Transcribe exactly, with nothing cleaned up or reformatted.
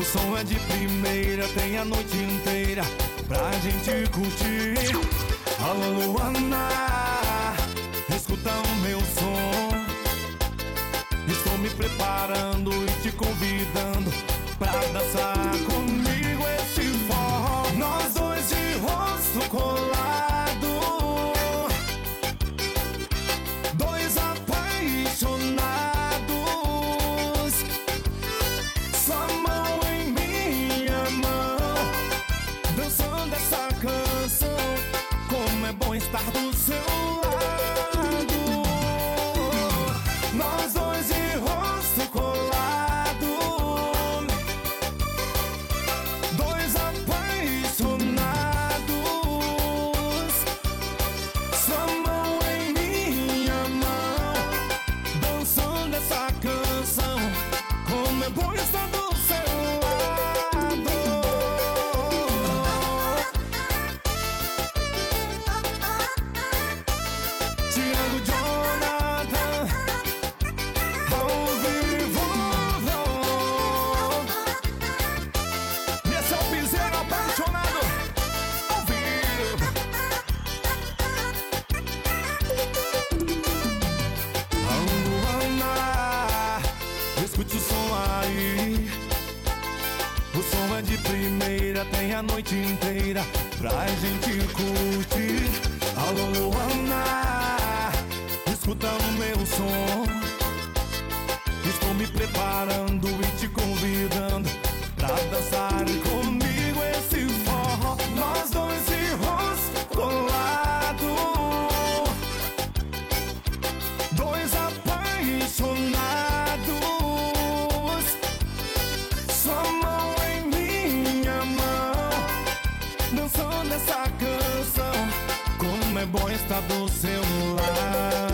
som é de primeira, tem a noite inteira pra gente curtir. Alô, Luana, escuta o meu som. Estou me preparando e te convidando pra dançar comigo esse forró. Nós dois de rosto colado, dois apaixonados, sua mão em minha mão, dançando essa canção. Como é bom estar do seu lado. Nós dois de rosto colado, dois apaixonados, sua mão em minha mão, dançando essa canção. Como é bom estar do seu lado. Thiago Jonathan, ao vivo. Esse é o piseiro apaixonado, ao vivo. Luana, escute o som aí. O som é de primeira, tem a noite inteira pra gente curtir. Alô, Luana, escuta o meu som. Estou me preparando e te convidando pra dançar comigo esse forró. Nós dois de rosto colado, dois apaixonados, sua mão em minha mão, dançando essa canção. Como é bom estar do seu lado.